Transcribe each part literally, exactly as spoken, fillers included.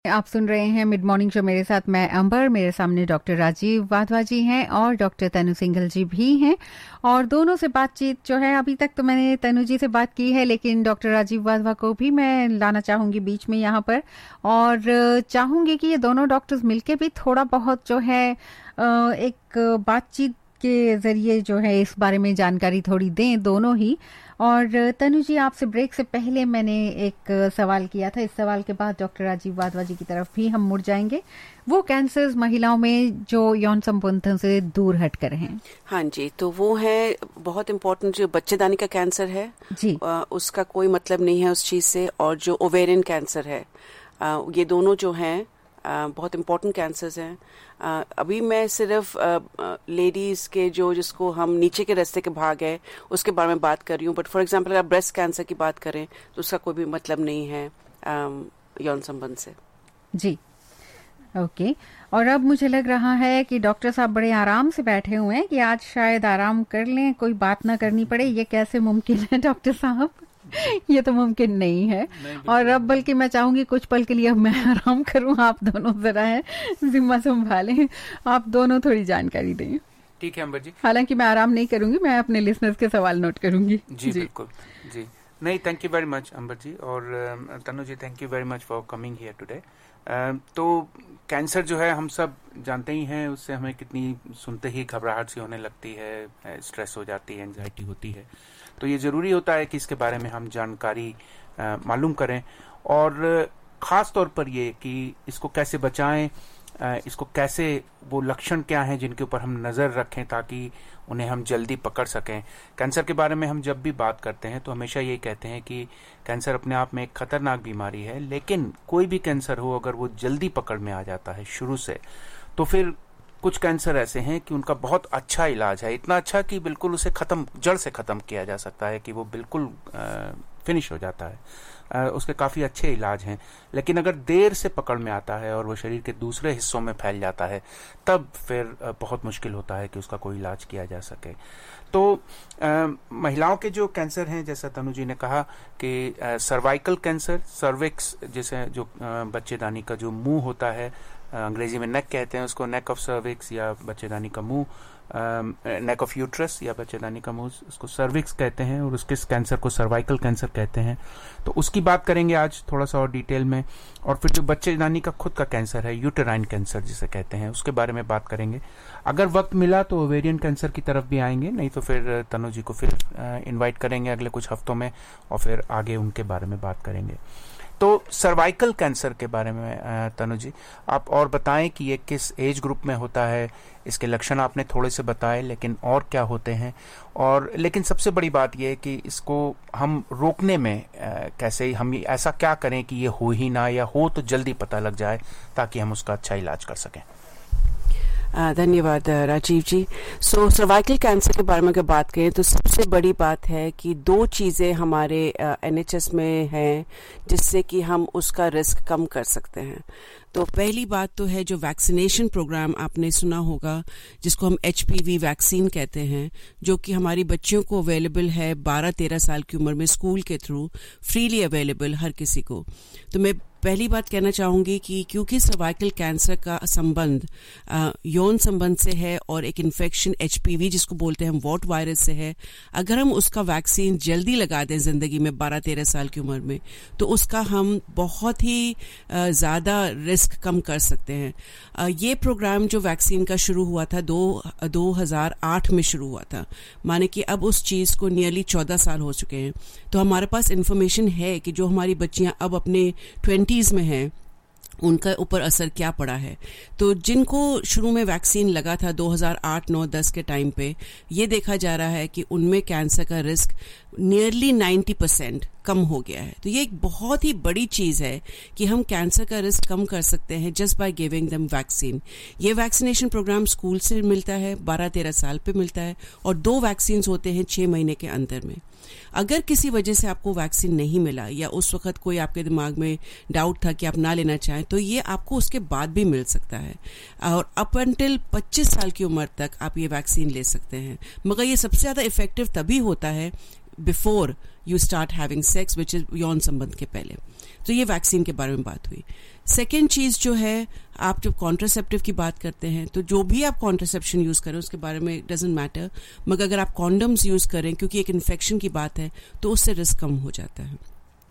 आप सुन रहे हैं मिड मॉर्निंग शो, मेरे साथ मैं अंबर, मेरे सामने डॉक्टर राजीव वाधवा जी हैं और डॉक्टर तनु सिंघल जी भी हैं। और दोनों से बातचीत जो है, अभी तक तो मैंने तनु जी से बात की है, लेकिन डॉक्टर राजीव वाधवा को भी मैं लाना चाहूँगी बीच में यहाँ पर, और चाहूँगी कि ये दोनों डॉक्टर्स मिलके भी थोड़ा बहुत जो है एक बातचीत के ज़रिए जो है इस बारे में जानकारी थोड़ी दें दोनों ही। और तनु जी, आपसे ब्रेक से पहले मैंने एक सवाल किया था, इस सवाल के बाद डॉक्टर राजीव वाधवा जी की तरफ भी हम मुड़ जाएंगे। वो कैंसर्स महिलाओं में जो यौन संबंधों से दूर हटकर हैं। हाँ जी, तो वो है बहुत इम्पोर्टेंट, जो बच्चेदानी का कैंसर है जी, आ, उसका कोई मतलब नहीं है उस चीज़ से, और जो ओवेरियन कैंसर है, आ, ये दोनों जो हैं बहुत इम्पोर्टेंट कैंसर्स हैं। Uh, अभी मैं सिर्फ लेडीज़ uh, uh, के जो जिसको हम नीचे के रास्ते के भाग है उसके बारे में बात कर रही हूँ, बट फॉर एग्जांपल अगर ब्रेस्ट कैंसर की बात करें तो उसका कोई भी मतलब नहीं है um, यौन संबंध से। जी, ओके okay. और अब मुझे लग रहा है कि डॉक्टर साहब बड़े आराम से बैठे हुए हैं कि आज शायद आराम कर लें, कोई बात ना करनी पड़े। ये कैसे मुमकिन है डॉक्टर साहब? ये तो मुमकिन नहीं है। नहीं, और अब बल्कि मैं चाहूंगी कुछ पल के लिए अब मैं आराम करूं, आप दोनों जरा है जिम्मा संभालें, आप दोनों थोड़ी जानकारी दें। ठीक है अंबर जी। हालांकि मैं आराम नहीं करूंगी, मैं अपने लिसनर्स के सवाल नोट करूंगी। जी, जी बिल्कुल जी। नहीं, thank you very much Ambar ji, और Tanu ji thank you very much for coming here today. तो कैंसर जो है हम सब जानते ही हैं, उससे हमें कितनी सुनते ही घबराहट सी होने लगती है, स्ट्रेस हो जाती है, एंजाइटी होती है। तो ये ज़रूरी होता है कि इसके बारे में हम जानकारी मालूम करें, और ख़ास तौर पर ये कि इसको कैसे बचाएं, आ, इसको कैसे, वो लक्षण क्या हैं जिनके ऊपर हम नज़र रखें ताकि उन्हें हम जल्दी पकड़ सकें। कैंसर के बारे में हम जब भी बात करते हैं तो हमेशा यही कहते हैं कि कैंसर अपने आप में एक खतरनाक बीमारी है, लेकिन कोई भी कैंसर हो अगर वो जल्दी पकड़ में आ जाता है शुरू से, तो फिर कुछ कैंसर ऐसे हैं कि उनका बहुत अच्छा इलाज है, इतना अच्छा कि बिल्कुल उसे खत्म, जड़ से खत्म किया जा सकता है, कि वो बिल्कुल फिनिश हो जाता है, आ, उसके काफ़ी अच्छे इलाज हैं। लेकिन अगर देर से पकड़ में आता है और वो शरीर के दूसरे हिस्सों में फैल जाता है, तब फिर बहुत मुश्किल होता है कि उसका कोई इलाज किया जा सके। तो आ, महिलाओं के जो कैंसर हैं, जैसा तनु जी ने कहा कि सर्वाइकल कैंसर, सर्विक्स जैसे जो बच्चेदानी का जो मुंह होता है, अंग्रेजी में नेक कहते हैं उसको, नेक ऑफ सर्विक्स या बच्चेदानी का मुंह, नेक ऑफ यूट्रस या बच्चेदानी का मुंह, उसको सर्विक्स कहते हैं, और उसके कैंसर को सर्वाइकल कैंसर कहते हैं। तो उसकी बात करेंगे आज थोड़ा सा और डिटेल में। और फिर जो बच्चेदानी का खुद का कैंसर है, यूटेराइन कैंसर जिसे कहते हैं, उसके बारे में बात करेंगे। अगर वक्त मिला तो ओवेरियन कैंसर की तरफ भी आएंगे, नहीं तो फिर तनु जी को फिर इन्वाइट करेंगे अगले कुछ हफ्तों में, और फिर आगे उनके बारे में बात करेंगे। तो सर्वाइकल कैंसर के बारे में तनु जी आप और बताएं कि ये किस एज ग्रुप में होता है, इसके लक्षण आपने थोड़े से बताए, लेकिन और क्या होते हैं, और लेकिन सबसे बड़ी बात ये है कि इसको हम रोकने में कैसे, हम ऐसा क्या करें कि ये हो ही ना, या हो तो जल्दी पता लग जाए ताकि हम उसका अच्छा इलाज कर सकें। धन्यवाद Rajiv ji. So cervical cancer के बारे में अगर बात करें तो सबसे बड़ी बात है कि दो चीज़ें हमारे एनएचएस में हैं जिससे कि हम उसका रिस्क कम कर सकते हैं। तो पहली बात तो है जो वैक्सीनेशन प्रोग्राम आपने सुना होगा, जिसको हम एचपीवी वैक्सीन कहते हैं, जो कि हमारी बच्चियों को अवेलेबल है बारह तेरह साल की उम्र में स्कूल के थ्रू, फ्रीली अवेलेबल हर किसी को। तो मैं पहली बात कहना चाहूँगी कि क्योंकि सर्वाइकल कैंसर का संबंध यौन संबंध से है और एक इन्फेक्शन एचपीवी जिसको बोलते हैं हम वॉट वायरस से है, अगर हम उसका वैक्सीन जल्दी लगा दें ज़िंदगी में बारह तेरह साल की उम्र में, तो उसका हम बहुत ही ज़्यादा रिस्क कम कर सकते हैं। ये प्रोग्राम जो वैक्सीन का शुरू हुआ था दो दो हज़ार आठ में शुरू हुआ था, माने कि अब उस चीज़ को नियरली चौदह साल हो चुके हैं। तो हमारे पास इन्फॉर्मेशन है कि जो हमारी बच्चियां अब अपने ट्वेंटीज़ में हैं उनका ऊपर असर क्या पड़ा है। तो जिनको शुरू में वैक्सीन लगा था दो हज़ार आठ नौ दस के टाइम पे, ये देखा जा रहा है कि उनमें कैंसर का रिस्क नियरली नब्बे परसेंट कम हो गया है। तो ये एक बहुत ही बड़ी चीज़ है कि हम कैंसर का रिस्क कम कर सकते हैं just by giving them vaccine. ये वैक्सीनेशन प्रोग्राम स्कूल से मिलता है, बारह तेरह साल पे मिलता है, और दो वैक्सीन होते हैं छः महीने के अंदर में। अगर किसी वजह से आपको वैक्सीन नहीं मिला या उस वक्त कोई आपके दिमाग में डाउट था कि आप ना लेना चाहें, तो ये आपको उसके बाद भी मिल सकता है, और अप अनटिल पच्चीस साल की उम्र तक आप ये वैक्सीन ले सकते हैं। मगर ये सबसे ज़्यादा इफेक्टिव तभी होता है before you start having sex, which is यौन संबंध के पहले। तो ये वैक्सीन के बारे में बात हुई। सेकेंड चीज़ जो है, आप जब कॉन्ट्रासेप्टिव की बात करते हैं तो जो भी आप कॉन्ट्रासेप्शन यूज़ करें उसके बारे में डजेंट मैटर, मगर अगर आप कॉन्डम्स यूज़ करें क्योंकि एक इन्फेक्शन की बात है तो उससे रिस्क कम हो जाता है।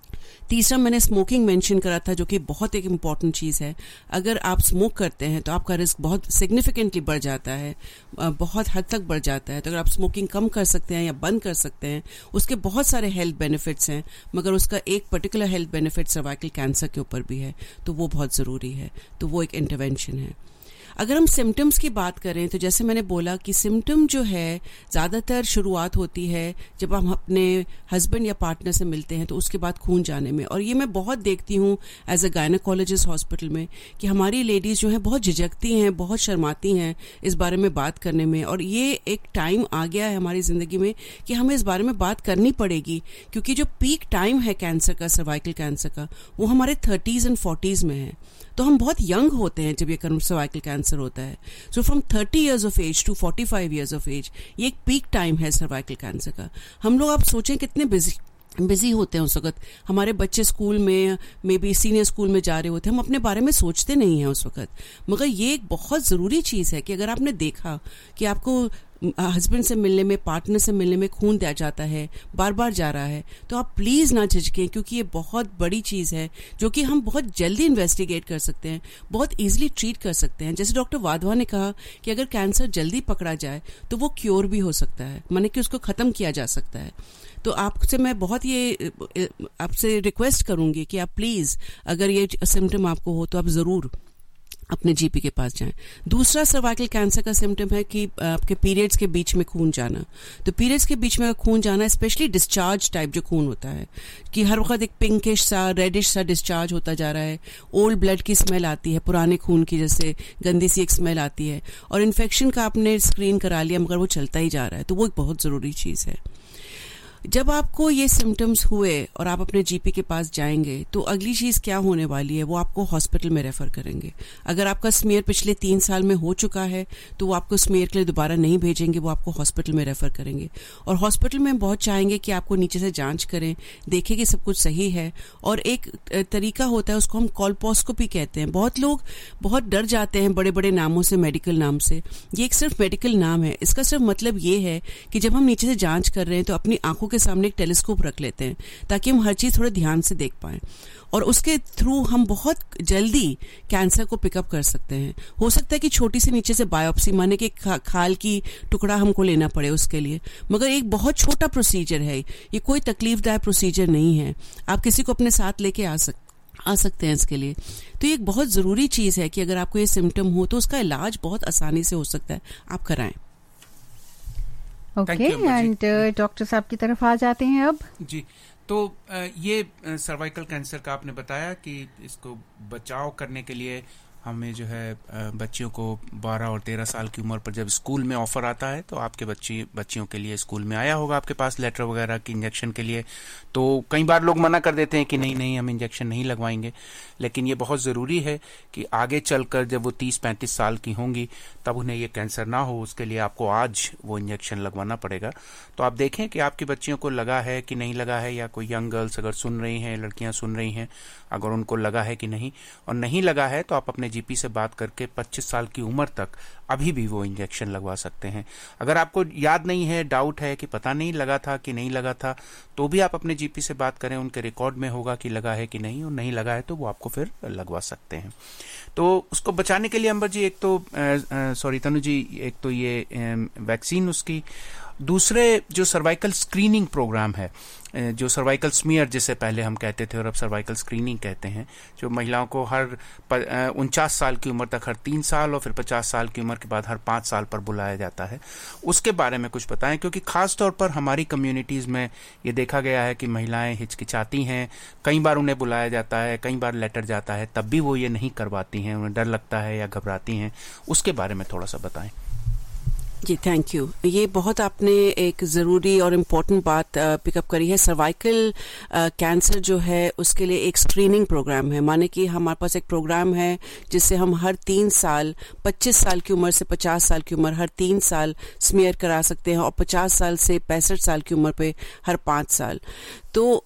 तीसरा मैंने स्मोकिंग मेंशन करा था, जो कि बहुत एक इम्पॉर्टेंट चीज़ है। अगर आप स्मोक करते हैं तो आपका रिस्क बहुत सिग्निफिकेंटली बढ़ जाता है, बहुत हद तक बढ़ जाता है। तो अगर आप स्मोकिंग कम कर सकते हैं या बंद कर सकते हैं, उसके बहुत सारे हेल्थ बेनिफिट्स हैं, मगर उसका एक particular health benefit cervical cancer के ऊपर भी है, तो वो बहुत ज़रूरी है। तो वो एक इंटरवेंशन है। अगर हम सिम्टम्स की बात करें तो जैसे मैंने बोला कि सिम्टम जो है ज़्यादातर शुरुआत होती है जब हम अपने हस्बैंड या पार्टनर से मिलते हैं तो उसके बाद खून जाने में। और ये मैं बहुत देखती हूँ एज अ गायनेकोलॉजिस्ट हॉस्पिटल में कि हमारी लेडीज़ जो हैं बहुत झिझकती हैं, बहुत शर्माती हैं इस बारे में बात करने में। और ये एक टाइम आ गया है हमारी ज़िंदगी में कि हमें इस बारे में बात करनी पड़ेगी, क्योंकि जो पीक टाइम है कैंसर का, सर्वाइकल कैंसर का, वो हमारे थर्टीज़ एंड फोर्टीज़ में है। तो हम बहुत यंग होते हैं जब ये सर्वाइकल कैंसर होता है। So from thirty years of age to forty five years of age, ये एक पीक टाइम है सर्वाइकल कैंसर का। हम लोग आप सोचें कितने बिजी बिजी होते हैं उस वक्त। हमारे बच्चे स्कूल में, मे बी सीनियर स्कूल में जा रहे होते हैं, हम अपने बारे में सोचते नहीं हैं उस वक्त। मगर ये एक बहुत ज़रूरी चीज़ है कि अगर आपने देखा कि आपको हस्बैंड से मिलने में, पार्टनर से मिलने में खून दिया जाता है, बार बार जा रहा है, तो आप प्लीज़ ना झिझकें, क्योंकि ये बहुत बड़ी चीज़ है जो कि हम बहुत जल्दी इन्वेस्टिगेट कर सकते हैं, बहुत ईजिली ट्रीट कर सकते हैं। जैसे डॉक्टर वाधवा ने कहा कि अगर कैंसर जल्दी पकड़ा जाए तो वो क्योर भी हो सकता है, माने कि उसको ख़त्म किया जा सकता है। तो आपसे मैं बहुत ये आपसे रिक्वेस्ट करूँगी कि आप प्लीज़ अगर ये सिम्टम आपको हो तो आप ज़रूर अपने जीपी के पास जाएं। दूसरा सर्वाइकल कैंसर का सिम्टम है कि आपके पीरियड्स के बीच में खून जाना। तो पीरियड्स के बीच में खून जाना, स्पेशली डिस्चार्ज टाइप जो खून होता है कि हर वक्त एक पिंकिश सा, रेडिश सा डिस्चार्ज होता जा रहा है, ओल्ड ब्लड की स्मेल आती है, पुराने खून की जैसे गंदी सी एक स्मेल आती है, और इन्फेक्शन का आपने स्क्रीन करा लिया मगर वो चलता ही जा रहा है, तो वो एक बहुत ज़रूरी चीज़ है। जब आपको ये सिम्टम्स हुए और आप अपने जीपी के पास जाएंगे तो अगली चीज़ क्या होने वाली है, वो आपको हॉस्पिटल में रेफ़र करेंगे। अगर आपका स्मीयर पिछले तीन साल में हो चुका है तो वो आपको स्मीयर के लिए दोबारा नहीं भेजेंगे, वो आपको हॉस्पिटल में रेफ़र करेंगे। और हॉस्पिटल में बहुत चाहेंगे कि आपको नीचे से जांच करें, देखें कि सब कुछ सही है। और एक तरीका होता है, उसको हम कॉल्पोस्कोपी कहते हैं। बहुत लोग बहुत डर जाते हैं बड़े बड़े नामों से, मेडिकल नाम से। ये एक सिर्फ मेडिकल नाम है, इसका सिर्फ मतलब ये है कि जब हम नीचे से जांच कर रहे हैं तो अपनी आंखों के सामने एक टेलीस्कोप रख लेते हैं ताकि हम हर चीज़ थोड़े ध्यान से देख पाएं, और उसके थ्रू हम बहुत जल्दी कैंसर को पिकअप कर सकते हैं। हो सकता है कि छोटी सी नीचे से बायोप्सी, माने कि खा, खाल की टुकड़ा हमको लेना पड़े उसके लिए, मगर एक बहुत छोटा प्रोसीजर है, ये कोई तकलीफदायक प्रोसीजर नहीं है। आप किसी को अपने साथ लेके आ सकते आ सकते हैं इसके लिए। तो ये एक बहुत ज़रूरी चीज़ है कि अगर आपको ये सिम्टम हो तो उसका इलाज बहुत आसानी से हो सकता है, आप कराएं। ओके, एंड डॉक्टर साहब की तरफ आ जाते हैं अब। जी, तो ये सर्वाइकल कैंसर का आपने बताया कि इसको बचाव करने के लिए हमें जो है बच्चियों को बारह और तेरह साल की उम्र पर जब स्कूल में ऑफर आता है, तो आपके बच्ची बच्चियों के लिए स्कूल में आया होगा आपके पास लेटर वगैरह की इंजेक्शन के लिए, तो कई बार लोग मना कर देते हैं कि नहीं नहीं हम इंजेक्शन नहीं लगवाएंगे। लेकिन ये बहुत ज़रूरी है कि आगे चलकर जब वो तीस पैंतीस साल की होंगी तब उन्हें ये कैंसर ना हो, उसके लिए आपको आज वो इंजेक्शन लगवाना पड़ेगा। तो आप देखें कि आपकी बच्चियों को लगा है कि नहीं लगा है, या कोई यंग गर्ल्स अगर सुन रही हैं, लड़कियां सुन रही हैं, अगर उनको लगा है कि नहीं और नहीं लगा है तो आप अपने जीपी से बात करके पच्चीस साल की उम्र तक अभी भी वो इंजेक्शन लगवा सकते हैं। अगर आपको याद नहीं है, डाउट है कि पता नहीं लगा था कि नहीं लगा था, तो भी आप अपने जीपी से बात करें, उनके रिकॉर्ड में होगा कि लगा है कि नहीं, और नहीं लगा है तो वो आपको फिर लगवा सकते हैं। तो उसको बचाने के लिए अंबर जी, एक तो सॉरी तनु जी, एक तो ये वैक्सीन उसकी, दूसरे जो सर्वाइकल स्क्रीनिंग प्रोग्राम है, जो सर्वाइकल स्मीयर जिसे पहले हम कहते थे और अब सर्वाइकल स्क्रीनिंग कहते हैं, जो महिलाओं को हर उनचास साल की उम्र तक हर तीन साल और फिर पचास साल की उम्र के बाद हर पाँच साल पर बुलाया जाता है, उसके बारे में कुछ बताएं। क्योंकि खास तौर पर हमारी कम्युनिटीज़ में ये देखा गया है कि महिलाएं हिचकिचाती हैं, कई बार उन्हें बुलाया जाता है, कई बार लेटर जाता है, तब भी वो ये नहीं करवाती हैं, उन्हें डर लगता है या घबराती हैं, उसके बारे में थोड़ा सा बताएं। जी, थैंक यू। ये बहुत आपने एक ज़रूरी और इम्पॉर्टेंट बात पिकअप करी है। सर्वाइकल कैंसर जो है उसके लिए एक स्क्रीनिंग प्रोग्राम है, माने कि हमारे पास एक प्रोग्राम है जिससे हम हर तीन साल पच्चीस साल की उम्र से पचास साल की उम्र हर तीन साल स्मीयर करा सकते हैं, और पचास साल से पैंसठ साल की उम्र पे हर पाँच साल। तो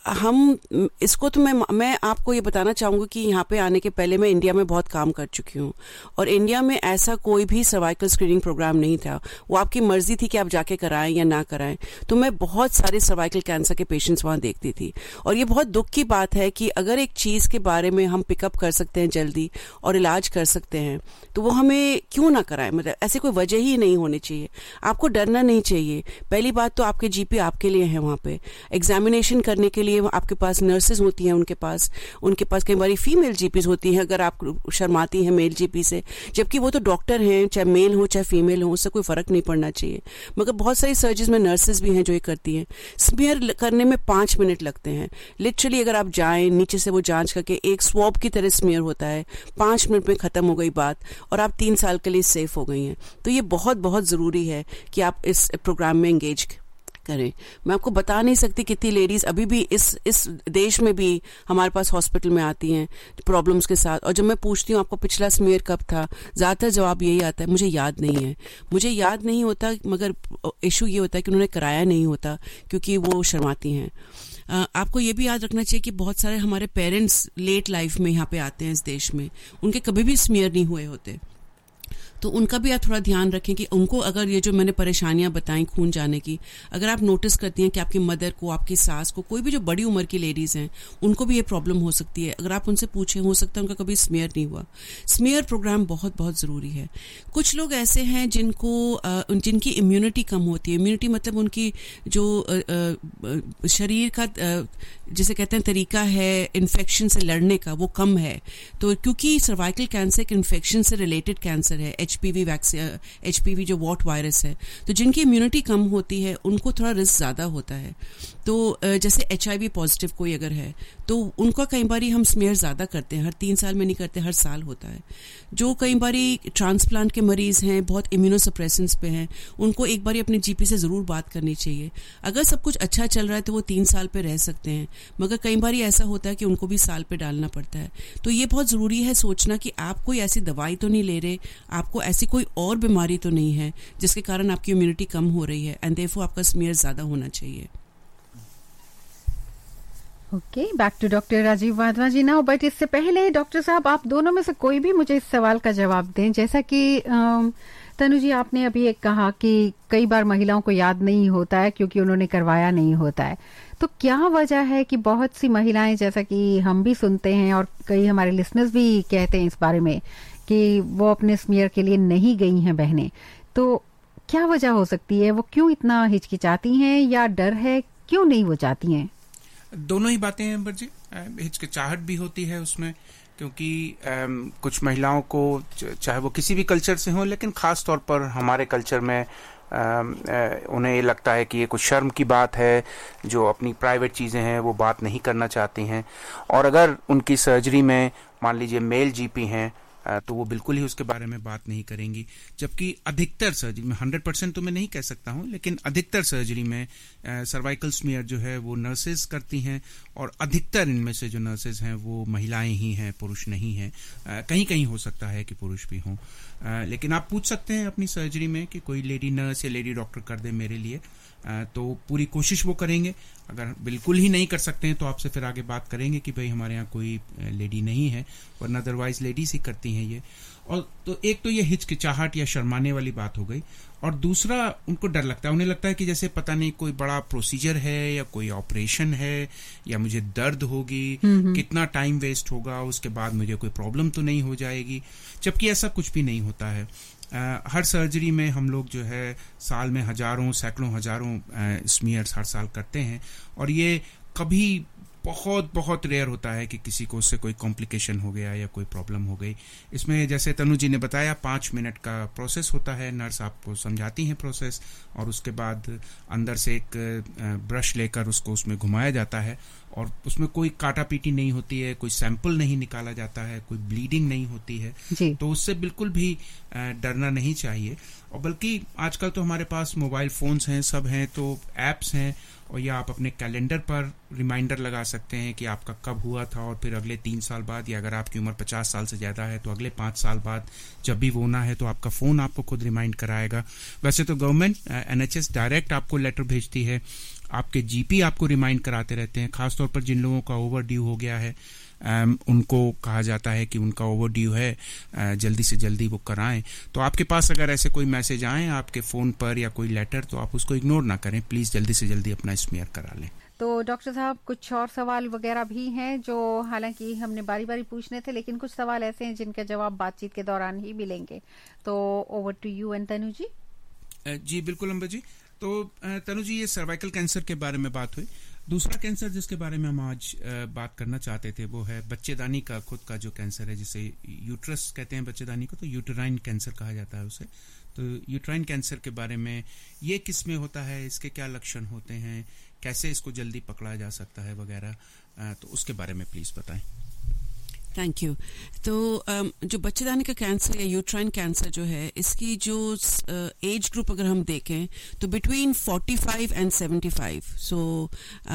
हम इसको तो मैं मैं आपको ये बताना चाहूँगी कि यहाँ पे आने के पहले मैं इंडिया में बहुत काम कर चुकी हूँ, और इंडिया में ऐसा कोई भी सर्वाइकल स्क्रीनिंग प्रोग्राम नहीं था। वो आपकी मर्जी थी कि आप जाके कराएं या ना कराएं। तो मैं बहुत सारे सर्वाइकल कैंसर के पेशेंट्स वहाँ देखती थी, और ये बहुत दुख की बात है कि अगर एक चीज़ के बारे में हम पिकअप कर सकते हैं जल्दी और इलाज कर सकते हैं तो वो हमें क्यों ना कराएं। मतलब ऐसी कोई वजह ही नहीं होनी चाहिए। आपको डरना नहीं चाहिए। पहली बात तो आपके जीपी आपके लिए है, वहाँ पे एग्जामिनेशन करने के लिए आपके पास नर्सेज होती हैं, उनके पास उनके पास कई बार फीमेल जीपीज होती हैं अगर आप शर्माती हैं मेल जीपी से, जबकि वो तो डॉक्टर हैं, चाहे मेल हो चाहे फीमेल हो, उससे कोई फर्क नहीं पड़ना चाहिए। मगर बहुत सारी सर्जरीज में नर्सेज भी हैं जो ये करती हैं। स्मीयर करने में पाँच मिनट लगते हैं लिटरली। अगर आप जाएं नीचे से वो जांच करके, एक स्वॉब की तरह स्मीयर होता है, पाँच मिनट में ख़त्म हो गई बात और आप तीन साल के लिए सेफ हो गई हैं। तो ये बहुत बहुत ज़रूरी है कि आप इस प्रोग्राम में एंगेज करें। मैं आपको बता नहीं सकती कितनी लेडीज अभी भी इस इस देश में भी हमारे पास हॉस्पिटल में आती हैं प्रॉब्लम्स के साथ, और जब मैं पूछती हूँ आपको पिछला स्मीयर कब था, ज़्यादातर जवाब यही आता है मुझे याद नहीं है, मुझे याद नहीं होता। मगर इशू ये होता है कि उन्होंने कराया नहीं होता क्योंकि वो शर्माती हैं। Uh, आपको ये भी याद रखना चाहिए कि बहुत सारे हमारे पेरेंट्स लेट लाइफ में यहाँ पे आते हैं इस देश में, उनके कभी भी स्मीयर नहीं हुए होते। तो उनका भी आप थोड़ा ध्यान रखें कि उनको अगर ये जो मैंने परेशानियां बताई खून जाने की, अगर आप नोटिस करती हैं कि आपकी मदर को, आपकी सास को, कोई भी जो बड़ी उम्र की लेडीज़ हैं उनको भी ये प्रॉब्लम हो सकती है, अगर आप उनसे पूछें हो सकता है उनका कभी स्मीयर नहीं हुआ। स्मीयर प्रोग्राम बहुत बहुत ज़रूरी है। कुछ लोग ऐसे हैं जिनको जिनकी इम्यूनिटी कम होती है। इम्यूनिटी मतलब उनकी जो शरीर का जिसे कहते हैं तरीका है इन्फेक्शन से लड़ने का, वो कम है। तो क्योंकि सर्वाइकल कैंसर एक इन्फेक्शन से रिलेटेड कैंसर है, एचपीवी वैक्सीन, एचपीवी जो वॉट वायरस है, तो जिनकी इम्यूनिटी कम होती है उनको थोड़ा रिस्क ज़्यादा होता है। तो जैसे एचआईवी पॉजिटिव कोई अगर है तो उनका कई बारी हम स्मीयर ज़्यादा करते हैं, हर तीन साल में नहीं करते, हर साल होता है। जो कई बारी ट्रांसप्लांट के मरीज़ हैं, बहुत इम्यूनोसप्रेसेंस पे हैं, उनको एक बारी अपने जीपी से ज़रूर बात करनी चाहिए। अगर सब कुछ अच्छा चल रहा है तो वो तीन साल पे रह सकते हैं, मगर कई बारी ऐसा होता है कि उनको भी साल पे डालना पड़ता है। तो ये बहुत ज़रूरी है सोचना कि आप कोई ऐसी दवाई तो नहीं ले रहे, आपको ऐसी कोई और बीमारी तो नहीं है जिसके कारण आपकी इम्यूनिटी कम हो रही है, एंड देयरफॉर आपका स्मीयर ज़्यादा होना चाहिए। Okay, back to doctor Rajiv Wadhwa ji now. But इससे पहले डॉक्टर साहब आप दोनों में से कोई भी मुझे इस सवाल का जवाब दें। जैसा कि तनु जी आपने अभी एक कहा कि कई बार महिलाओं को याद नहीं होता है क्योंकि उन्होंने करवाया नहीं होता है, तो क्या वजह है कि बहुत सी महिलाएं, जैसा कि हम भी सुनते हैं और कई हमारे लिसनर्स भी कहते हैं इस बारे में कि वो अपने स्मीयर के लिए नहीं गई हैं बहनें, तो क्या वजह हो सकती है? वो क्यों इतना हिचकिचाती हैं या डर है, क्यों नहीं वो जाती हैं? दोनों ही बातें हैं अंबर जी। हिचकिचाहट भी होती है उसमें क्योंकि कुछ महिलाओं को, चाहे वो किसी भी कल्चर से हो, लेकिन खास तौर पर हमारे कल्चर में उन्हें ये लगता है कि ये कुछ शर्म की बात है, जो अपनी प्राइवेट चीज़ें हैं वो बात नहीं करना चाहती हैं। और अगर उनकी सर्जरी में मान लीजिए मेल जीपी हैं तो वो बिल्कुल ही उसके बारे में बात नहीं करेंगी, जबकि अधिकतर सर्जरी में, हंड्रेड परसेंट तो मैं नहीं कह सकता हूँ, लेकिन अधिकतर सर्जरी में सर्वाइकल स्मीयर जो है वो नर्सेज करती हैं, और अधिकतर इनमें से जो नर्सेज हैं वो महिलाएं ही हैं, पुरुष नहीं हैं। कहीं कहीं हो सकता है कि पुरुष भी हों, लेकिन आप पूछ सकते हैं अपनी सर्जरी में कि कोई लेडी नर्स या लेडी डॉक्टर कर दे मेरे लिए, तो पूरी कोशिश वो करेंगे। अगर बिल्कुल ही नहीं कर सकते हैं तो आपसे फिर आगे बात करेंगे कि भाई हमारे यहाँ कोई लेडी नहीं है, वरना अदरवाइज लेडीज ही करती हैं ये। और तो एक तो ये हिचकिचाहट या शर्माने वाली बात हो गई, और दूसरा उनको डर लगता है, उन्हें लगता है कि जैसे पता नहीं कोई बड़ा प्रोसीजर है या कोई ऑपरेशन है या मुझे दर्द होगी, कितना टाइम वेस्ट होगा, उसके बाद मुझे कोई प्रॉब्लम तो नहीं हो जाएगी, जबकि ऐसा कुछ भी नहीं होता है। Uh, हर सर्जरी में हम लोग जो है साल में हजारों सैकड़ों हजारों स्मीयर्स हर साल करते हैं, और ये कभी बहुत बहुत रेयर होता है कि किसी को उससे कोई कॉम्प्लिकेशन हो गया या कोई प्रॉब्लम हो गई। इसमें जैसे तनु जी ने बताया पाँच मिनट का प्रोसेस होता है, नर्स आपको समझाती हैं प्रोसेस, और उसके बाद अंदर से एक ब्रश लेकर उसको उसमें घुमाया जाता है, और उसमें कोई काटा पीटी नहीं होती है, कोई सैंपल नहीं निकाला जाता है, कोई ब्लीडिंग नहीं होती है, तो उससे बिल्कुल भी डरना नहीं चाहिए। और बल्कि आजकल तो हमारे पास मोबाइल फोन्स हैं, सब हैं, तो एप्स हैं, और या आप अपने कैलेंडर पर रिमाइंडर लगा सकते हैं कि आपका कब हुआ था, और फिर अगले तीन साल बाद, या अगर आपकी उम्र पचास साल से ज़्यादा है तो अगले पाँच साल बाद जब भी वो होना है तो आपका फ़ोन आपको खुद रिमाइंड कराएगा। वैसे तो गवर्नमेंट एनएचएस डायरेक्ट आपको लेटर भेजती है आपके जीपी आपको रिमाइंड कराते रहते हैं, खासतौर पर जिन लोगों का ओवर ड्यू हो गया है, Um, उनको कहा जाता है कि उनका ओवर ड्यू है, uh, जल्दी से जल्दी वो कराएं। तो आपके पास अगर ऐसे कोई मैसेज आए आपके फ़ोन पर या कोई लेटर, तो आप उसको इग्नोर ना करें, प्लीज़ जल्दी से जल्दी अपना स्मीयर करा लें। तो डॉक्टर साहब कुछ और सवाल वगैरह भी हैं जो हालांकि हमने बारी बारी पूछने थे, लेकिन कुछ सवाल ऐसे हैं जिनके जवाब बातचीत के दौरान ही मिलेंगे। तो over to you and Tanu ji. जी बिल्कुल अम्बर जी। तो तनु जी, ये सर्वाइकल कैंसर के बारे में बात हुई। दूसरा कैंसर जिसके बारे में हम आज बात करना चाहते थे वो है बच्चेदानी का खुद का जो कैंसर है, जिसे यूट्रस कहते हैं बच्चेदानी को, तो यूटेराइन कैंसर कहा जाता है उसे। तो यूटेराइन कैंसर के बारे में, ये किस में होता है, इसके क्या लक्षण होते हैं, कैसे इसको जल्दी पकड़ा जा सकता है वगैरह, तो उसके बारे में प्लीज बताएं। Thank you. तो जो बच्चेदानी का कैंसर या यूट्राइन कैंसर जो है, इसकी जो एज ग्रुप अगर हम देखें तो बिटवीन पैंतालीस एंड पचहत्तर, सो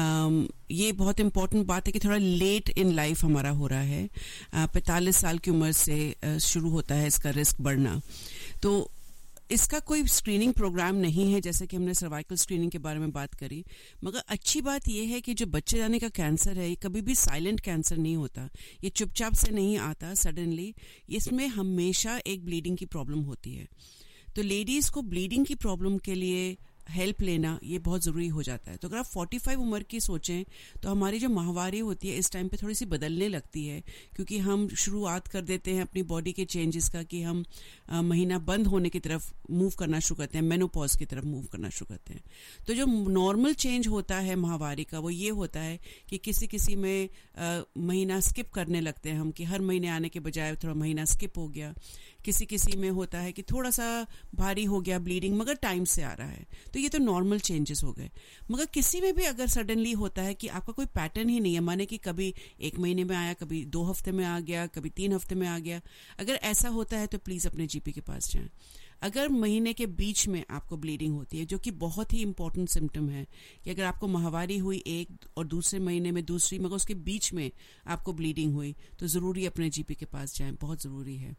ये बहुत इंपॉर्टेंट बात है कि थोड़ा लेट इन लाइफ हमारा हो रहा है। पैंतालीस साल की उम्र से शुरू होता है इसका रिस्क बढ़ना। तो इसका कोई स्क्रीनिंग प्रोग्राम नहीं है, जैसे कि हमने सर्वाइकल स्क्रीनिंग के बारे में बात करी। मगर अच्छी बात यह है कि जो बच्चेदानी का कैंसर है, ये कभी भी साइलेंट कैंसर नहीं होता, ये चुपचाप से नहीं आता सडनली। इसमें हमेशा एक ब्लीडिंग की प्रॉब्लम होती है। तो लेडीज़ को ब्लीडिंग की प्रॉब्लम के लिए हेल्प लेना ये बहुत ज़रूरी हो जाता है। तो अगर आप पैंतालीस उम्र की सोचें तो हमारी जो माहवारी होती है इस टाइम पे थोड़ी सी बदलने लगती है, क्योंकि हम शुरुआत कर देते हैं अपनी बॉडी के चेंजेस का कि हम आ, महीना बंद होने की तरफ मूव करना शुरू करते हैं, मेनोपॉज की तरफ मूव करना शुरू करते हैं। तो जो नॉर्मल चेंज होता है माहवारी का वो ये होता है कि किसी किसी में आ, महीना स्किप करने लगते हैं हम, कि हर महीने आने के बजाय थोड़ा महीना स्किप हो गया। किसी किसी में होता है कि थोड़ा सा भारी हो गया ब्लीडिंग, मगर टाइम से आ रहा है। तो ये तो नॉर्मल चेंजेस हो गए। मगर किसी में भी अगर सडनली होता है कि आपका कोई पैटर्न ही नहीं है, माने कि कभी एक महीने में आया, कभी दो हफ्ते में आ गया, कभी तीन हफ्ते में आ गया, अगर ऐसा होता है तो प्लीज़ अपने जीपी के पास जाएं। अगर महीने के बीच में आपको ब्लीडिंग होती है, जो कि बहुत ही इंपॉर्टेंट सिम्टम है, कि अगर आपको माहवारी हुई एक और दूसरे महीने में दूसरी, मगर उसके बीच में आपको ब्लीडिंग हुई, तो ज़रूरी अपने जीपी के पास जाएं, बहुत ज़रूरी है।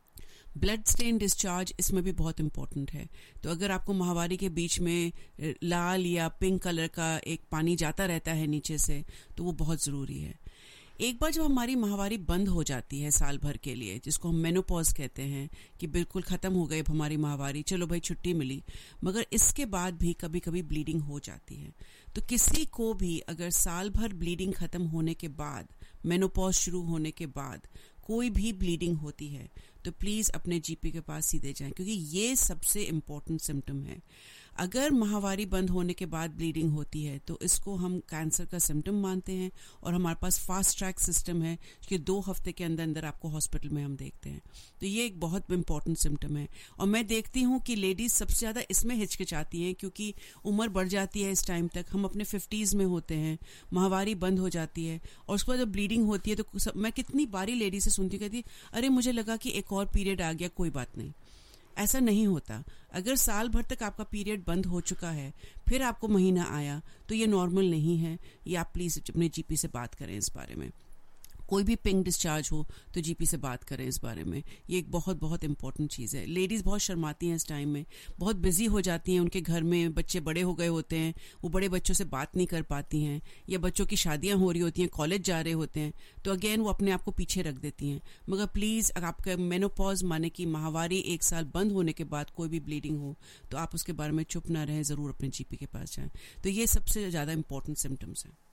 ब्लड स्टेन डिस्चार्ज इसमें भी बहुत इंपॉर्टेंट है। तो अगर आपको माहवारी के बीच में लाल या पिंक कलर का एक पानी जाता रहता है नीचे से, तो वो बहुत ज़रूरी है। एक बार जब हमारी माहवारी बंद हो जाती है साल भर के लिए, जिसको हम मेनोपॉज कहते हैं, कि बिल्कुल ख़त्म हो गई अब हमारी माहवारी, चलो भाई छुट्टी मिली, मगर इसके बाद भी कभी कभी ब्लीडिंग हो जाती है। तो किसी को भी अगर साल भर ब्लीडिंग ख़त्म होने के बाद, मेनोपॉज शुरू होने के बाद कोई भी ब्लीडिंग होती है, तो प्लीज़ अपने जीपी के पास सीधे जाएं, क्योंकि ये सबसे इम्पोर्टेंट सिम्टम है। अगर माहवारी बंद होने के बाद ब्लीडिंग होती है तो इसको हम कैंसर का सिम्टम मानते हैं, और हमारे पास फास्ट ट्रैक सिस्टम है कि दो हफ्ते के अंदर अंदर आपको हॉस्पिटल में हम देखते हैं। तो ये एक बहुत इंपॉर्टेंट सिम्टम है। और मैं देखती हूँ कि लेडीज़ सबसे ज़्यादा इसमें हिचकिचाती हैं, क्योंकि उम्र बढ़ जाती है इस टाइम तक, हम अपने फिफ्टीज़ में होते हैं, माहवारी बंद हो जाती है, और उसके बाद जब ब्लीडिंग होती है तो सब, मैं कितनी बारी लेडी से सुनती हूँ, कहती अरे मुझे लगा कि एक और पीरियड आ गया, कोई बात नहीं। ऐसा नहीं होता। अगर साल भर तक आपका पीरियड बंद हो चुका है, फिर आपको महीना आया, तो ये नॉर्मल नहीं है। ये आप प्लीज़ अपने जीपी से बात करें इस बारे में। कोई भी पिंक डिस्चार्ज हो तो जीपी से बात करें इस बारे में। ये एक बहुत बहुत इंपॉर्टेंट चीज़ है। लेडीज़ बहुत शर्माती हैं इस टाइम में, बहुत बिजी हो जाती हैं, उनके घर में बच्चे बड़े हो गए होते हैं, वो बड़े बच्चों से बात नहीं कर पाती हैं, या बच्चों की शादियां हो रही होती हैं, कॉलेज जा रहे होते हैं, तो अगेन वो अपने आप को पीछे रख देती हैं। मगर प्लीज़ अगर आपका मेनोपॉज माने कि माहवारी एक साल बंद होने के बाद कोई भी ब्लीडिंग हो, तो आप उसके बारे में चुप ना रहें, ज़रूर अपने जीपी के पास जाएँ। तो ये सबसे ज़्यादा इंपॉर्टेंट सिम्टम्स हैं।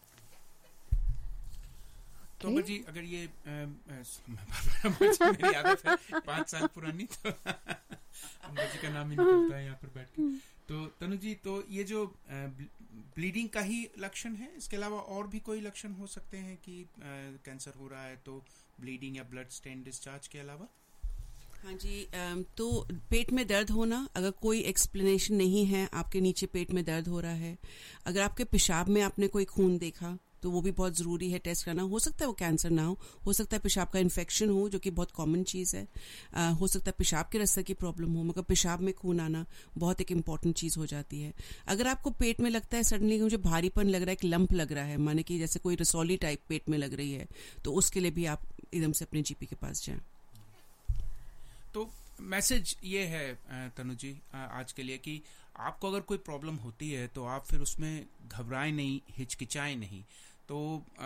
तो अम्बर जी, अगर ये आ, आ, मेरी आदत है पाँच साल पुरानी, तो अम्बर जी का नाम ही निकलता है यहाँ पर बैठ के। तो तनु जी, तो ये जो ब्लीडिंग का ही लक्षण है, इसके अलावा और भी कोई लक्षण हो सकते हैं कि आ, कैंसर हो रहा है, तो ब्लीडिंग या ब्लड स्टेन डिस्चार्ज के अलावा? हाँ जी, तो पेट में दर्द होना, अगर कोई एक्सप्लेनेशन नहीं है, आपके नीचे पेट में दर्द हो रहा है, अगर आपके पेशाब में आपने कोई खून देखा तो वो भी बहुत ज़रूरी है टेस्ट करना। हो सकता है वो कैंसर ना हो, हो सकता है पेशाब का इन्फेक्शन हो, जो कि बहुत कॉमन चीज़ है। आ, हो सकता है पेशाब के रास्ते की प्रॉब्लम हो, मगर पेशाब में खून आना बहुत एक इम्पॉर्टेंट चीज़ हो जाती है। अगर आपको पेट में लगता है सडनली मुझे भारीपन लग रहा है, एक लंप लग रहा है, माने कि जैसे कोई रसौली टाइप पेट में लग रही है, तो उसके लिए भी आप एकदम से अपने जीपी के पास जाएं। तो मैसेज ये है तनु जी आज के लिए कि आपको अगर कोई प्रॉब्लम होती है तो आप फिर उसमें घबराएं नहीं, हिचकिचाएं नहीं। तो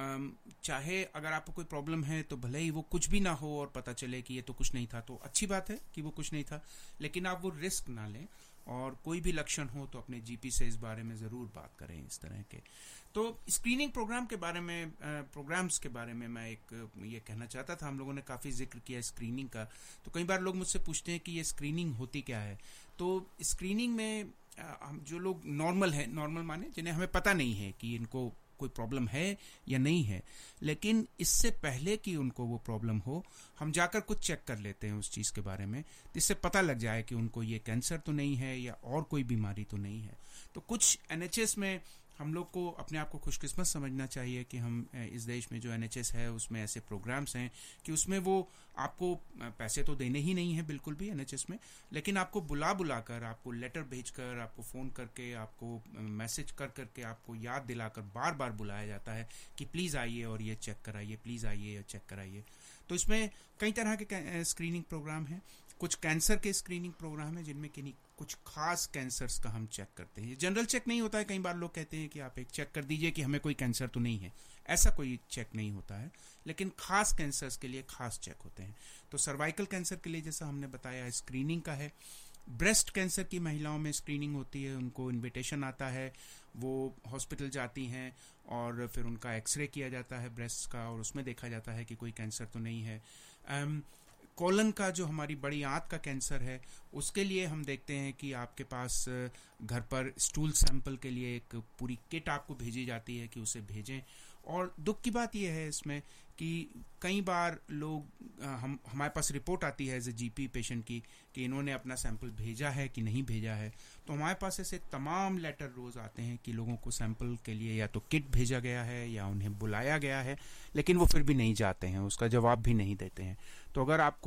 चाहे अगर आपको कोई प्रॉब्लम है तो भले ही वो कुछ भी ना हो और पता चले कि ये तो कुछ नहीं था, तो अच्छी बात है कि वो कुछ नहीं था, लेकिन आप वो रिस्क ना लें। और कोई भी लक्षण हो तो अपने जीपी से इस बारे में ज़रूर बात करें इस तरह के। तो स्क्रीनिंग प्रोग्राम के बारे में, प्रोग्राम्स के बारे में मैं एक ये कहना चाहता था। हम लोगों ने काफ़ी जिक्र किया स्क्रीनिंग का। तो कई बार लोग मुझसे पूछते हैं कि ये स्क्रीनिंग होती क्या है। तो स्क्रीनिंग में हम जो लोग नॉर्मल है, नॉर्मल माने जिन्हें हमें पता नहीं है कि इनको कोई प्रॉब्लम है या नहीं है, लेकिन इससे पहले कि उनको वो प्रॉब्लम हो हम जाकर कुछ चेक कर लेते हैं उस चीज़ के बारे में, जिससे पता लग जाए कि उनको ये कैंसर तो नहीं है या और कोई बीमारी तो नहीं है। तो कुछ एनएचएस में हम लोग को अपने आप को खुशकिस्मत समझना चाहिए कि हम इस देश में जो एनएचएस है उसमें ऐसे प्रोग्राम्स हैं कि उसमें वो आपको पैसे तो देने ही नहीं है बिल्कुल भी एनएचएस में, लेकिन आपको बुला बुला कर, आपको लेटर भेजकर, आपको फ़ोन करके, आपको मैसेज कर करके, आपको याद दिलाकर बार बार बुलाया जाता है कि प्लीज़ आइए और ये चेक कराइए, प्लीज़ आइए और चेक कराइए। तो इसमें कई तरह के स्क्रीनिंग प्रोग्राम हैं। कुछ कैंसर के स्क्रीनिंग प्रोग्राम है जिनमें किन्हीं कुछ खास कैंसर्स का हम चेक करते हैं। जनरल चेक नहीं होता है। कई बार लोग कहते हैं कि आप एक चेक कर दीजिए कि हमें कोई कैंसर तो नहीं है, ऐसा कोई चेक नहीं होता है, लेकिन खास कैंसर्स के लिए खास चेक होते हैं। तो सर्वाइकल कैंसर के लिए जैसा हमने बताया स्क्रीनिंग का है। ब्रेस्ट कैंसर की महिलाओं में स्क्रीनिंग होती है, उनको इन्विटेशन आता है, वो हॉस्पिटल जाती हैं और फिर उनका एक्सरे किया जाता है ब्रेस्ट का और उसमें देखा जाता है कि कोई कैंसर तो नहीं है। um, कोलन का जो हमारी बड़ी आंत का कैंसर है उसके लिए हम देखते हैं कि आपके पास घर पर स्टूल सैंपल के लिए एक पूरी किट आपको भेजी जाती है कि उसे भेजें। और दुख की बात यह है इसमें कि कई बार लोग हम हमारे पास रिपोर्ट आती है एज ए जीपी पेशेंट की कि इन्होंने अपना सैंपल भेजा है कि नहीं भेजा है। तो हमारे पास ऐसे तमाम लेटर रोज़ आते हैं कि लोगों को सैंपल के लिए या तो किट भेजा गया है या उन्हें बुलाया गया है, लेकिन वो फिर भी नहीं जाते हैं, उसका जवाब भी नहीं देते हैं। तो अगर आपको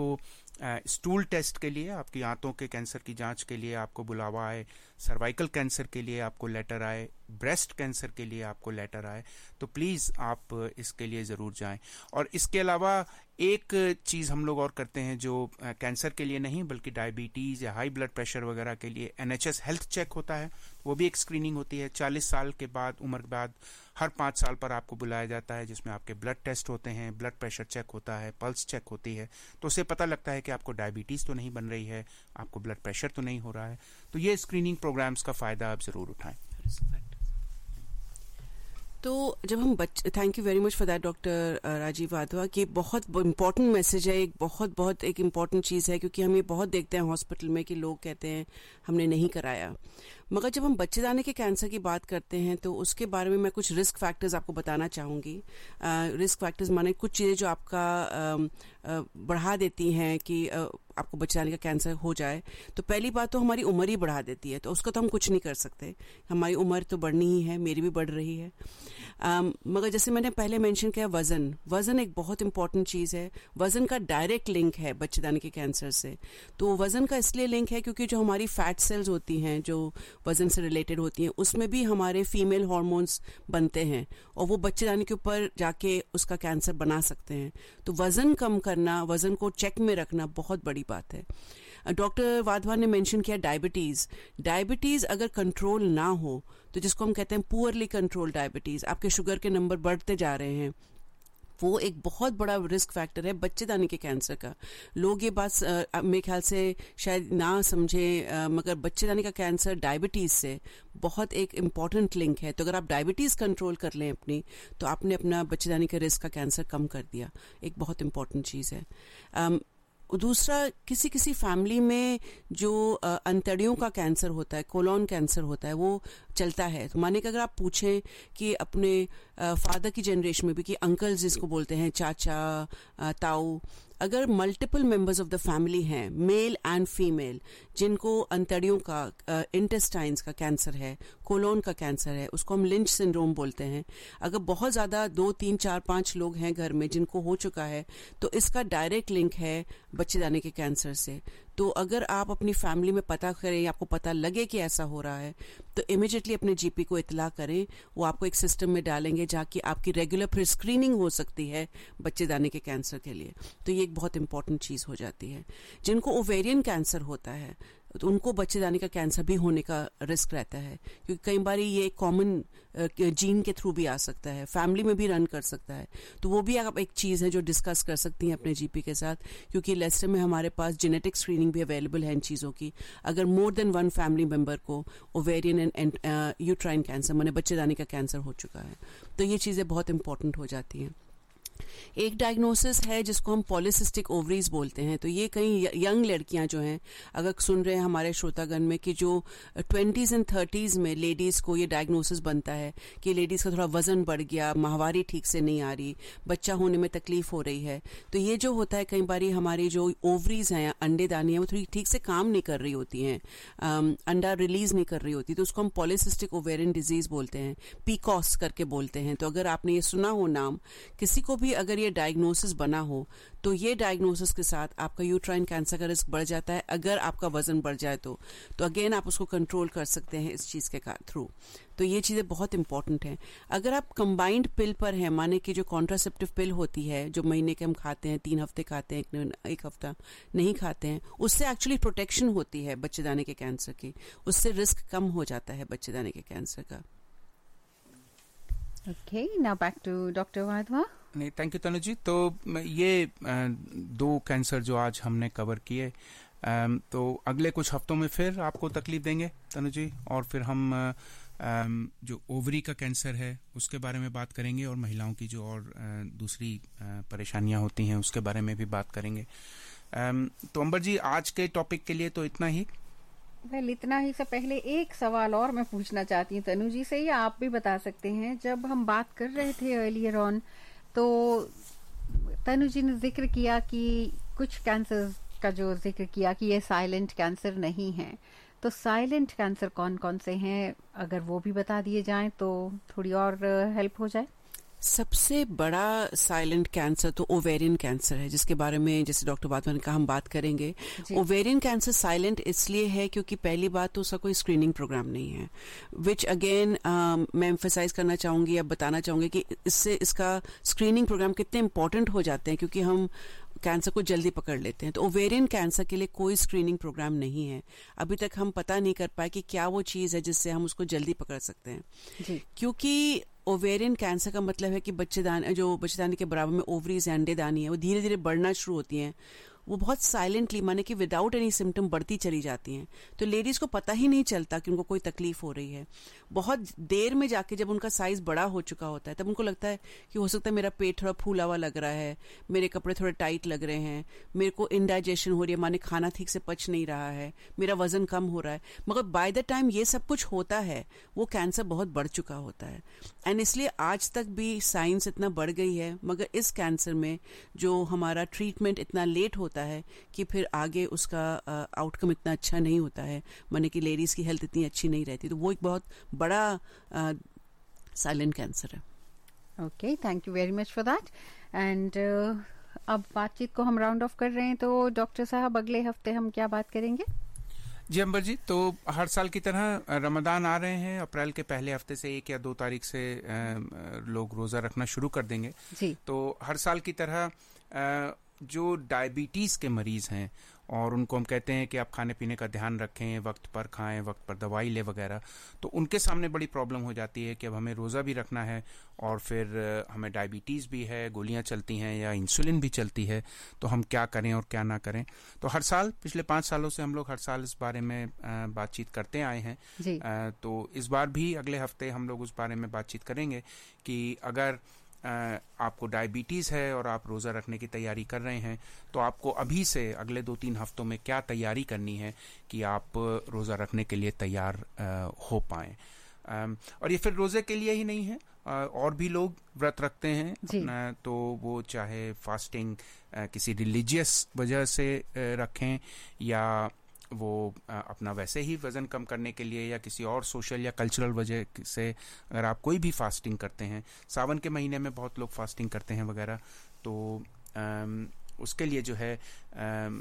स्टूल टेस्ट के लिए, आपकी आंतों के कैंसर की जांच के लिए आपको बुलावा आए, सर्वाइकल कैंसर के लिए आपको लेटर आए, ब्रेस्ट कैंसर के लिए आपको लेटर आए, तो प्लीज़ आप इसके लिए ज़रूर जाएं। और इसके अलावा एक चीज़ हम लोग और करते हैं जो कैंसर के लिए नहीं बल्कि डायबिटीज़ या हाई ब्लड प्रेशर वगैरह के लिए एनएचएस हेल्थ चेक होता है। वो भी एक स्क्रीनिंग होती है। चालीस साल के बाद, उम्र के बाद हर पाँच साल पर आपको बुलाया जाता है, जिसमें आपके ब्लड टेस्ट होते हैं, ब्लड प्रेशर चेक होता है, पल्स चेक होती है। तो उससे पता लगता है कि आपको डायबिटीज़ तो नहीं बन रही है, आपको ब्लड प्रेशर तो नहीं हो रहा है। तो ये स्क्रीनिंग प्रोग्राम्स का फ़ायदा आप ज़रूर उठाएं। तो जब हम बच्चे, thank you very much for that doctor Rajiv Wadhwa, कि बहुत इम्पॉर्टेंट मैसेज है, एक बहुत बहुत एक इम्पॉर्टेंट चीज़ है, क्योंकि हम ये बहुत देखते हैं हॉस्पिटल में कि लोग कहते हैं हमने नहीं कराया। मगर जब हम बच्चेदानी के कैंसर की बात करते हैं तो उसके बारे में मैं कुछ रिस्क फैक्टर्स आपको बताना चाहूँगी। रिस्क फैक्टर्स माने कुछ चीज़ें जो आपका आ, आ, बढ़ा देती हैं कि आ, आपको बच्चेदानी का कैंसर हो जाए। तो पहली बात तो हमारी उम्र ही बढ़ा देती है, तो उसका तो हम कुछ नहीं कर सकते। हमारी उम्र तो बढ़नी ही है, मेरी भी बढ़ रही है। um, मगर जैसे मैंने पहले मेंशन किया, वज़न वज़न एक बहुत इंपॉर्टेंट चीज़ है। वज़न का डायरेक्ट लिंक है बच्चेदानी के कैंसर से। तो वज़न का इसलिए लिंक है क्योंकि जो हमारी फैट सेल्स होती हैं जो वज़न से रिलेटेड होती हैं, उसमें भी हमारे फीमेल हार्मोन्स बनते हैं और वो बच्चेदानी के ऊपर जाके उसका कैंसर बना सकते हैं। तो वज़न कम करना, वज़न को चेक में रखना बहुत बड़ी बात है। डॉक्टर वाधवा ने मेंशन किया डायबिटीज़। डायबिटीज़ अगर कंट्रोल ना हो, तो जिसको हम कहते हैं पुअरली कंट्रोल डायबिटीज़, आपके शुगर के नंबर बढ़ते जा रहे हैं, वो एक बहुत बड़ा रिस्क फैक्टर है बच्चेदानी के कैंसर का। लोग ये बात आ, मेरे ख्याल से शायद ना समझे, आ, मगर बच्चेदानी का कैंसर डायबिटीज़ से बहुत एक इम्पॉर्टेंट लिंक है। तो अगर आप डायबिटीज़ कंट्रोल कर लें अपनी, तो आपने अपना बच्चेदानी के रिस्क का कैंसर कम कर दिया। एक बहुत इम्पॉर्टेंट चीज़ है। आ, दूसरा, किसी किसी फैमिली में जो अंतड़ियों का कैंसर होता है, कोलोन कैंसर होता है, वो चलता है। तो माने कि अगर आप पूछें कि अपने फादर की जनरेशन में भी, कि अंकल्स जिसको बोलते हैं, चाचा, ताऊ, अगर multiple members of the family हैं, मेल एंड फीमेल, जिनको अंतड़ियों का, इंटेस्टाइन्स का कैंसर है, कोलोन का कैंसर है, उसको हम लिंच सिंड्रोम बोलते हैं, अगर बहुत ज़्यादा दो तीन चार पाँच लोग हैं घर में जिनको हो चुका है, तो इसका डायरेक्ट लिंक है बच्चेदानी के कैंसर से। तो अगर आप अपनी फैमिली में पता करें, आपको पता लगे कि ऐसा हो रहा है, तो इमीडिएटली अपने जीपी को इतला करें। वो आपको एक सिस्टम में डालेंगे जहाँ की आपकी रेगुलर फिर स्क्रीनिंग हो सकती है बच्चेदानी के कैंसर के लिए। तो ये एक बहुत इंपॉर्टेंट चीज़ हो जाती है। जिनको ओवेरियन कैंसर होता है तो उनको बच्चेदानी का कैंसर भी होने का रिस्क रहता है, क्योंकि कई बार ये कॉमन जीन के थ्रू भी आ सकता है, फैमिली में भी रन कर सकता है। तो वो भी आप एक चीज़ है जो डिस्कस कर सकती हैं अपने जीपी के साथ, क्योंकि लेस्टर में हमारे पास जेनेटिक स्क्रीनिंग भी अवेलेबल है इन चीज़ों की। अगर more than one family member को ओवेरियन एंड यूट्राइन कैंसर माने बच्चेदानी का कैंसर हो चुका है, तो ये चीज़ें बहुत इंपॉर्टेंट हो जाती हैं। एक डायग्नोसिस है जिसको हम पॉलीसिस्टिक ओवरीज बोलते हैं। तो ये कई यंग लड़कियां जो हैं, अगर सुन रहे हैं हमारे श्रोतागण में कि जो ट्वेंटीज़ एंड थर्टीज़ में लेडीज़ को ये डायग्नोसिस बनता है कि लेडीज़ का थोड़ा वजन बढ़ गया, माहवारी ठीक से नहीं आ रही, बच्चा होने में तकलीफ हो रही है। तो ये जो होता है, कई बार हमारी जो ओवरीज हैं, अंडेदानी है, वो थोड़ी ठीक से काम नहीं कर रही होती हैं, अंडा रिलीज नहीं कर रही होती, तो उसको हम पॉलीसिस्टिक ओवेरियन डिजीज बोलते हैं, पीकॉस करके बोलते हैं। तो अगर आपने ये सुना हो नाम, किसी को भी अगर ये डायग्नोसिस बना हो, तो ये डायग्नोसिस के साथ आपका यूट्राइन कैंसर का रिस्क बढ़ जाता है। अगर आपका वजन बढ़ जाए तो तो अगेन आप उसको कंट्रोल कर सकते हैं इस चीज़ के थ्रू। तो ये चीज़ें बहुत इंपॉर्टेंट हैं। अगर आप कंबाइंड पिल पर हैं, माने कि जो कॉन्ट्रासेप्टिव पिल होती है जो महीने के हम खाते हैं, तीन हफ्ते खाते हैं, एक, एक हफ्ता नहीं खाते हैं, उससे एक्चुअली प्रोटेक्शन होती है बच्चेदानी के कैंसर की, उससे रिस्क कम हो जाता है बच्चेदानी के कैंसर का। Okay, now back to doctor Wadhwa. नहीं, थैंक यू तनु जी। तो ये दो कैंसर जो आज हमने कवर किए, तो अगले कुछ हफ्तों में फिर आपको तकलीफ देंगे तनु जी, और फिर हम जो ओवरी का कैंसर है उसके बारे में बात करेंगे, और महिलाओं की जो और दूसरी परेशानियां होती हैं उसके बारे में भी बात करेंगे। तो अंबर जी, आज के टॉपिक के लिए तो इतना ही। वेल, इतना ही से पहले एक सवाल और मैं पूछना चाहती हूँ तनु जी से, या आप भी बता सकते हैं। जब हम बात कर रहे थे अर्लियर ऑन, तो तनु जी ने जिक्र किया कि कुछ कैंसर का जो जिक्र किया कि ये साइलेंट कैंसर नहीं है। तो साइलेंट कैंसर कौन कौन से हैं, अगर वो भी बता दिए जाएं तो थोड़ी और हेल्प हो जाए। सबसे बड़ा साइलेंट कैंसर तो ओवेरियन कैंसर है, जिसके बारे में जैसे डॉक्टर वाधवा ने कहा हम बात करेंगे। ओवेरियन कैंसर साइलेंट इसलिए है क्योंकि पहली बात तो उसका कोई स्क्रीनिंग प्रोग्राम नहीं है, विच अगेन मैं एम्फेसाइज करना चाहूंगी, अब बताना चाहूंगी कि इससे इसका स्क्रीनिंग प्रोग्राम कितने इंपॉर्टेंट हो जाते हैं, क्योंकि हम कैंसर को जल्दी पकड़ लेते हैं। तो ओवेरियन कैंसर के लिए कोई स्क्रीनिंग प्रोग्राम नहीं है। अभी तक हम पता नहीं कर पाए कि क्या वो चीज़ है जिससे हम उसको जल्दी पकड़ सकते हैं जी। क्योंकि ओवेरियन कैंसर का मतलब है कि बच्चेदानी, जो बच्चेदानी के बराबर में ओवरीज या अंडेदानी है, वो धीरे धीरे बढ़ना शुरू होती हैं। वो बहुत साइलेंटली, माने कि विदाउट एनी सिम्टम बढ़ती चली जाती हैं। तो लेडीज़ को पता ही नहीं चलता कि उनको कोई तकलीफ हो रही है। बहुत देर में जाके जब उनका साइज बड़ा हो चुका होता है, तब उनको लगता है कि हो सकता है मेरा पेट थोड़ा फूला हुआ लग रहा है, मेरे कपड़े थोड़े टाइट लग रहे हैं, मेरे को इंडाइजेशन हो रही है, माने खाना ठीक से पच नहीं रहा है, मेरा वजन कम हो रहा है। मगर बाय द टाइम ये सब कुछ होता है, वो कैंसर बहुत बढ़ चुका होता है। एंड इसलिए आज तक भी साइंस इतना बढ़ गई है, मगर इस कैंसर में जो हमारा ट्रीटमेंट इतना लेट होता है कि फिर आगे उसका आउटकम इतना अच्छा नहीं होता है, माने कि लेडीज़ की हेल्थ इतनी अच्छी नहीं रहती। तो वो एक बहुत बड़ा साइलेंट कैंसर है। Okay, thank you very much for that. And अब बातचीत को हम राउंड ऑफ कर रहे हैं, तो डॉक्टर साहब अगले हफ्ते हम क्या बात करेंगे? जी अंबर जी, तो हर साल की तरह रमदान आ रहे हैं। अप्रैल के पहले हफ्ते से एक या दो तारीख से लोग रोज़ा रखना शुरू कर देंगे जी। तो हर साल की तरह जो डायबिटीज़ के मरीज़ हैं और उनको हम कहते हैं कि आप खाने पीने का ध्यान रखें, वक्त पर खाएं, वक्त पर दवाई ले वगैरह, तो उनके सामने बड़ी प्रॉब्लम हो जाती है कि अब हमें रोज़ा भी रखना है और फिर हमें डायबिटीज़ भी है, गोलियां चलती हैं या इंसुलिन भी चलती है, तो हम क्या करें और क्या ना करें। तो हर साल, पिछले पाँच सालों से हम लोग हर साल इस बारे में बातचीत करते आए हैं जी। तो इस बार भी अगले हफ्ते हम लोग उस बारे में बातचीत करेंगे कि अगर आपको डायबिटीज़ है और आप रोज़ा रखने की तैयारी कर रहे हैं, तो आपको अभी से अगले दो तीन हफ्तों में क्या तैयारी करनी है कि आप रोज़ा रखने के लिए तैयार हो पाएँ। और ये फिर रोज़े के लिए ही नहीं है, और भी लोग व्रत रखते हैं, तो वो चाहे फास्टिंग किसी रिलीजियस वजह से रखें या वो अपना वैसे ही वज़न कम करने के लिए या किसी और सोशल या कल्चरल वजह से, अगर आप कोई भी फास्टिंग करते हैं, सावन के महीने में बहुत लोग फास्टिंग करते हैं वगैरह, तो आम, उसके लिए जो है आम,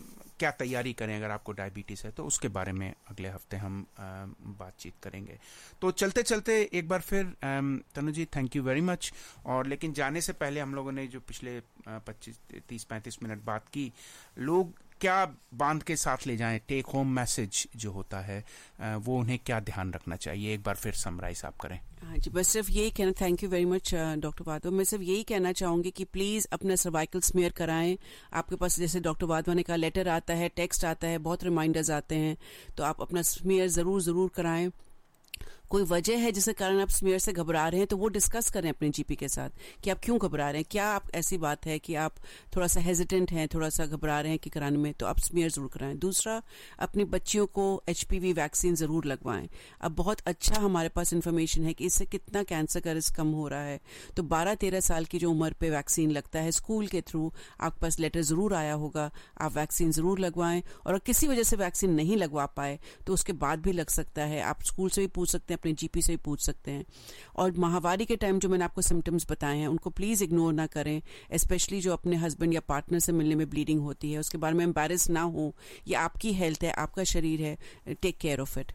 क्या तैयारी करें अगर आपको डायबिटीज़ है, तो उसके बारे में अगले हफ्ते हम बातचीत करेंगे। तो चलते चलते एक बार फिर Tanu ji thank you very much. और लेकिन जाने से पहले हम लोगों ने जो पिछले पच्चीस तीस पैंतीस मिनट बात की, लोग क्या बांध के साथ ले जाएं, टेक होम मैसेज जो होता है वो उन्हें क्या ध्यान रखना चाहिए, एक बार फिर समराइज आप करें। हाँ जी, बस सिर्फ यही कहना, thank you very much doctor Wadhwa. मैं सिर्फ यही कहना चाहूंगी कि प्लीज़ अपना सर्वाइकल स्मीयर कराएं। आपके पास जैसे डॉक्टर वाधवा ने कहा लेटर आता है, टेक्स्ट आता है, बहुत रिमाइंडर्स आते हैं, तो आप अपना स्मीयर ज़रूर ज़रूर कराएं। कोई वजह है जिसके कारण आप स्मीयर से घबरा रहे हैं तो वो डिस्कस करें अपने जीपी के साथ कि आप क्यों घबरा रहे हैं, क्या आप ऐसी बात है कि आप थोड़ा सा हेजिटेंट हैं, थोड़ा सा घबरा रहे हैं कि कराने में, तो आप स्मीयर ज़रूर कराएं। दूसरा, अपनी बच्चियों को एचपीवी वैक्सीन ज़रूर लगवाएं। अब बहुत अच्छा हमारे पास इन्फॉर्मेशन है कि इससे कितना कैंसर का रिस्क कम हो रहा है। तो बारह तेरह साल की जो उम्र पे वैक्सीन लगता है, स्कूल के थ्रू आपके पास लेटर ज़रूर आया होगा, आप वैक्सीन ज़रूर लगवाएं। और किसी वजह से वैक्सीन नहीं लगवा पाए तो उसके बाद भी लग सकता है, आप स्कूल से भी पूछ सकते हैं, अपने जीपी से भी पूछ सकते हैं। और माहवारी के टाइम जो मैंने आपको सिम्टम्स बताए हैं उनको प्लीज़ इग्नोर ना करें, स्पेशली जो अपने हस्बैंड या पार्टनर से मिलने में ब्लीडिंग होती है, उसके बारे में एम्बैरेस ना हो। ये आपकी हेल्थ है, आपका शरीर है, take care of it.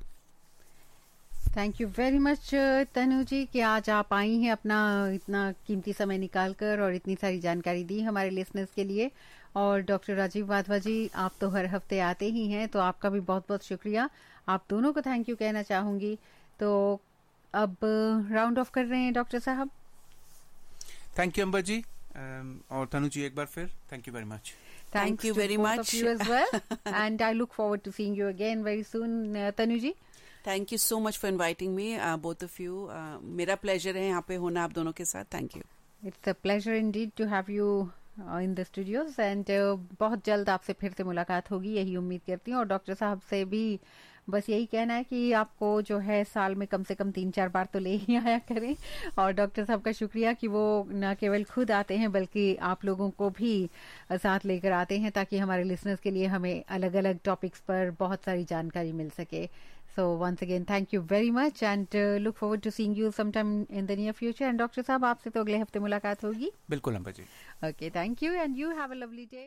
Thank you very much Tanu ji कि आज आप आई हैं, अपना इतना कीमती समय निकालकर और इतनी सारी जानकारी दी हमारे लिसनर्स के लिए। और डॉक्टर राजीव वाधवा जी, आप तो हर हफ्ते आते ही हैं, तो आपका भी बहुत बहुत शुक्रिया। आप दोनों को थैंक यू कहना चाहूंगी। तो अब राउंड ऑफ कर रहे हैं डॉक्टर साहब। थैंक यू अंबर जी, और तनु जी एक बार फिर thank you very much. Thank you very much as well. And I look forward to seeing you again very soon, uh, Tanu ji. Thank you so much for inviting me, uh, both of you. Uh, मेरा pleasure है यहाँ पे होना आप दोनों के साथ। Thank you. It's a pleasure indeed to have you uh, in the studios and uh, बहुत जल्द आपसे फिर से मुलाकात होगी, यही उम्मीद करती हूँ। और डॉक्टर साहब से भी बस यही कहना है कि आपको जो है साल में कम से कम तीन चार बार तो ले ही आया करें। और डॉक्टर साहब का शुक्रिया कि वो न केवल खुद आते हैं बल्कि आप लोगों को भी साथ लेकर आते हैं, ताकि हमारे लिसनर्स के लिए हमें अलग अलग टॉपिक्स पर बहुत सारी जानकारी मिल सके। So once again thank you very much and look forward to seeing you some time in the near future. And doctor साहब, आपसे तो अगले हफ्ते मुलाकात होगी। बिल्कुल Amba ji. Okay, thank you and you have a lovely day.